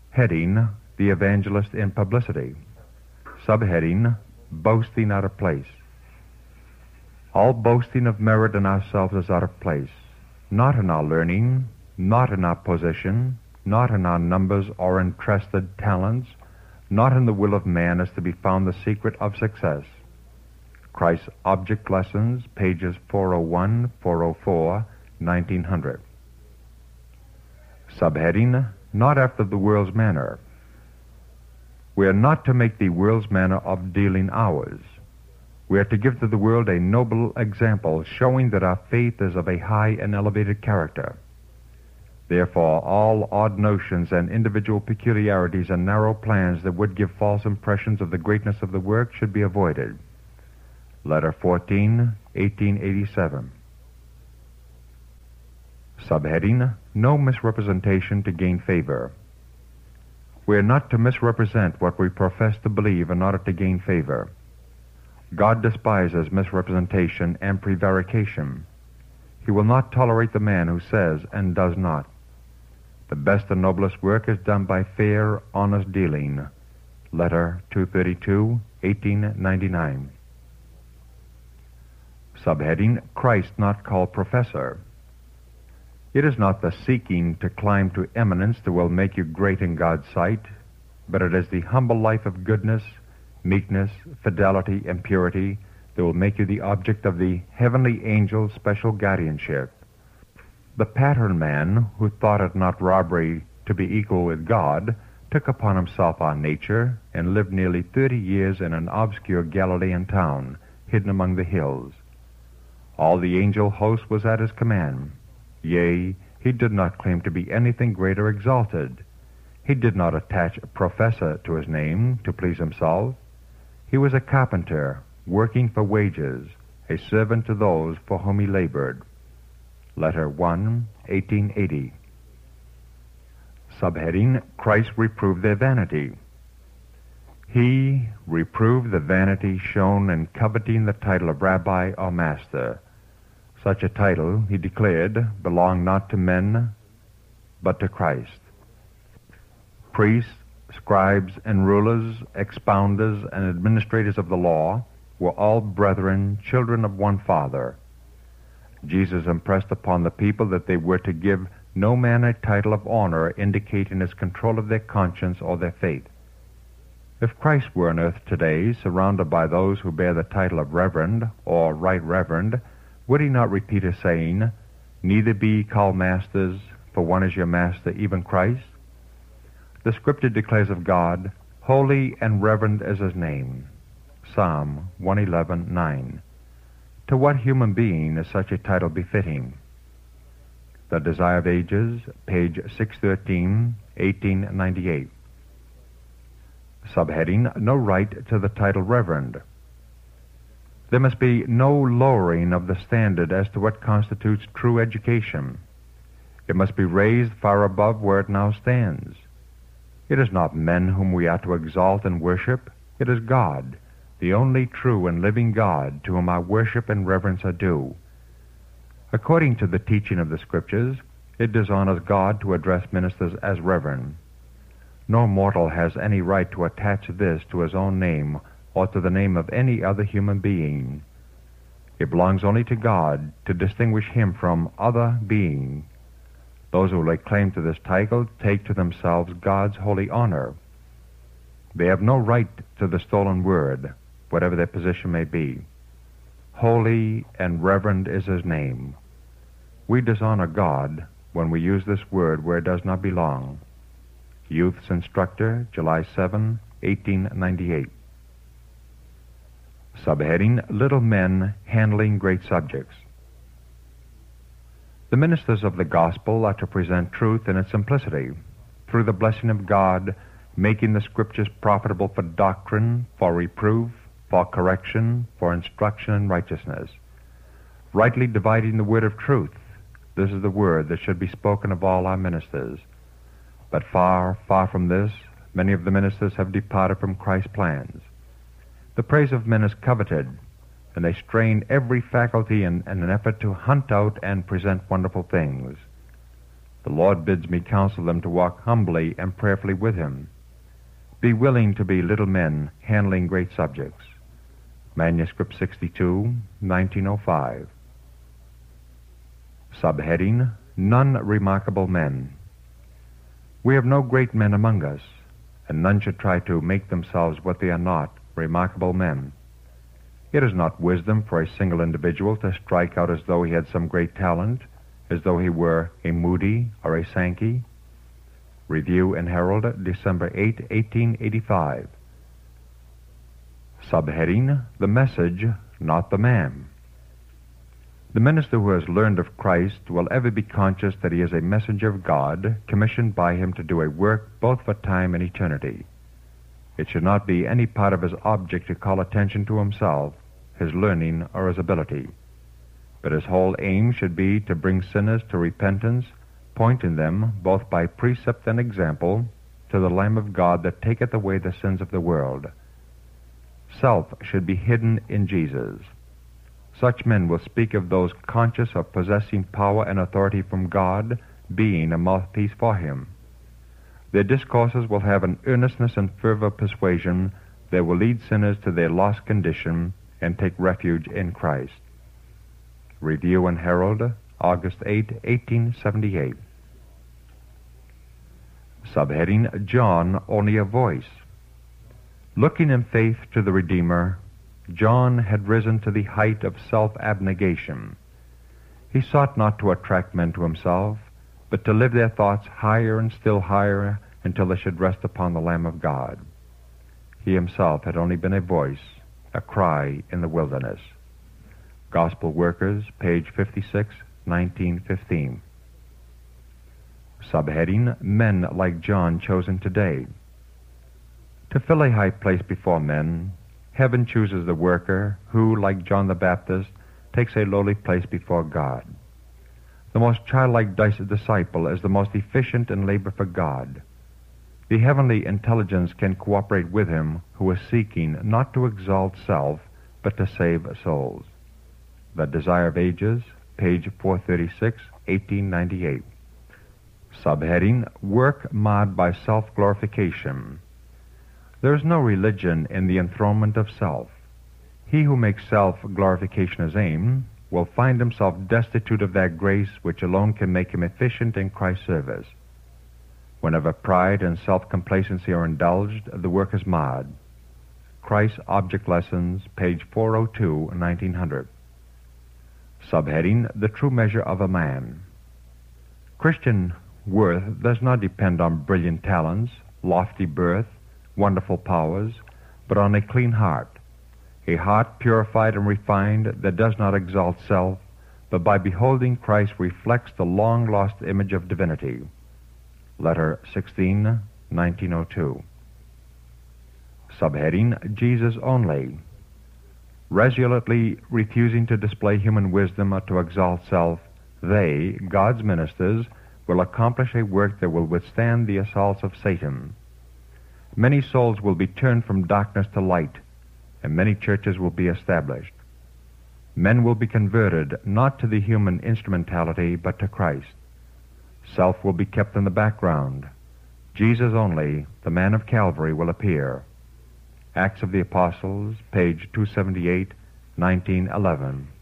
Heading, The Evangelist in Publicity. Subheading, Boasting Out of Place. All boasting of merit in ourselves is out of place, not in our learning, not in our position, not in our numbers or entrusted talents, not in the will of man is to be found the secret of success. Christ's Object Lessons, pages 401, 404, 1900. Subheading, Not After the World's Manner. We are not to make the world's manner of dealing ours. We are to give to the world a noble example, showing that our faith is of a high and elevated character. Therefore, all odd notions and individual peculiarities and narrow plans that would give false impressions of the greatness of the work should be avoided. Letter 14, 1887. Subheading, No Misrepresentation to Gain Favor. We are not to misrepresent what we profess to believe in order to gain favor. God despises misrepresentation and prevarication. He will not tolerate the man who says and does not. The best and noblest work is done by fair, honest dealing. Letter 232, 1899. Subheading, Christ not called professor. It is not the seeking to climb to eminence that will make you great in God's sight, but it is the humble life of goodness, meekness, fidelity, and purity that will make you the object of the heavenly angel's special guardianship. The pattern man, who thought it not robbery to be equal with God, took upon himself our nature and lived nearly 30 years in an obscure Galilean town, hidden among the hills. All the angel host was at his command. Yea, he did not claim to be anything great or exalted. He did not attach professor to his name to please himself. He was a carpenter, working for wages, a servant to those for whom he labored. Letter 1, 1880. Subheading, Christ reproved their vanity. He reproved the vanity shown in coveting the title of rabbi or master. Such a title, he declared, belonged not to men, but to Christ. Priests, scribes, and rulers, expounders, and administrators of the law were all brethren, children of one Father. Jesus impressed upon the people that they were to give no man a title of honor indicating his control of their conscience or their faith. If Christ were on earth today, surrounded by those who bear the title of Reverend or Right Reverend, would he not repeat his saying, Neither be ye called masters, for one is your master, even Christ? The Scripture declares of God, Holy and reverend is his name. Psalm 111:9. To what human being is such a title befitting? The Desire of Ages, page 613, 1898. Subheading, No right to the title Reverend. There must be no lowering of the standard as to what constitutes true education. It must be raised far above where it now stands. It is not men whom we are to exalt and worship. It is God, the only true and living God, to whom our worship and reverence are due. According to the teaching of the Scriptures, it dishonors God to address ministers as reverend. No mortal has any right to attach this to his own name or to the name of any other human being. It belongs only to God to distinguish him from other being. Those who lay claim to this title take to themselves God's holy honor. They have no right to the stolen word, whatever their position may be. Holy and reverend is his name. We dishonor God when we use this word where it does not belong. Youth's Instructor, July 7, 1898. Subheading, Little Men Handling Great Subjects. The ministers of the gospel are to present truth in its simplicity, through the blessing of God, making the Scriptures profitable for doctrine, for reproof, for correction, for instruction in righteousness. Rightly dividing the word of truth, this is the word that should be spoken of all our ministers. But far, far from this, many of the ministers have departed from Christ's plans. The praise of men is coveted, and they strain every faculty in an effort to hunt out and present wonderful things. The Lord bids me counsel them to walk humbly and prayerfully with him. Be willing to be little men handling great subjects. Manuscript 62, 1905. Subheading, None Remarkable Men. We have no great men among us, and none should try to make themselves what they are not, remarkable men. It is not wisdom for a single individual to strike out as though he had some great talent, as though he were a Moody or a Sankey. Review and Herald, December 8, 1885. Subheading, The Message, Not the Man. The minister who has learned of Christ will ever be conscious that he is a messenger of God, commissioned by him to do a work both for time and eternity. It should not be any part of his object to call attention to himself, his learning, or his ability. But his whole aim should be to bring sinners to repentance, pointing them, both by precept and example, to the Lamb of God that taketh away the sins of the world. Self should be hidden in Jesus. Such men will speak of those conscious of possessing power and authority from God, being a mouthpiece for him. Their discourses will have an earnestness and fervor of persuasion that will lead sinners to their lost condition and take refuge in Christ. Review and Herald, August 8, 1878. Subheading, John, Only a Voice. Looking in faith to the Redeemer, John had risen to the height of self-abnegation. He sought not to attract men to himself, but to live their thoughts higher and still higher until they should rest upon the Lamb of God. He himself had only been a voice, a cry in the wilderness. Gospel Workers, page 56, 1915. Subheading, Men like John Chosen Today. To fill a high place before men, heaven chooses the worker who, like John the Baptist, takes a lowly place before God. The most childlike disciple is the most efficient in labor for God. The heavenly intelligence can cooperate with him who is seeking not to exalt self, but to save souls. The Desire of Ages, page 436, 1898. Subheading, Work Marred by Self-Glorification. There is no religion in the enthronement of self. He who makes self-glorification his aim will find himself destitute of that grace which alone can make him efficient in Christ's service. Whenever pride and self-complacency are indulged, the work is marred. Christ's Object Lessons, page 402, 1900. Subheading, The True Measure of a Man. Christian worth does not depend on brilliant talents, lofty birth, wonderful powers, but on a clean heart, a heart purified and refined that does not exalt self, but by beholding Christ reflects the long-lost image of divinity. Letter 16, 1902. Subheading, Jesus Only. Resolutely refusing to display human wisdom or to exalt self, they, God's ministers, will accomplish a work that will withstand the assaults of Satan. Many souls will be turned from darkness to light, and many churches will be established. Men will be converted not to the human instrumentality, but to Christ. Self will be kept in the background. Jesus only, the man of Calvary, will appear. Acts of the Apostles, page 278, 1911.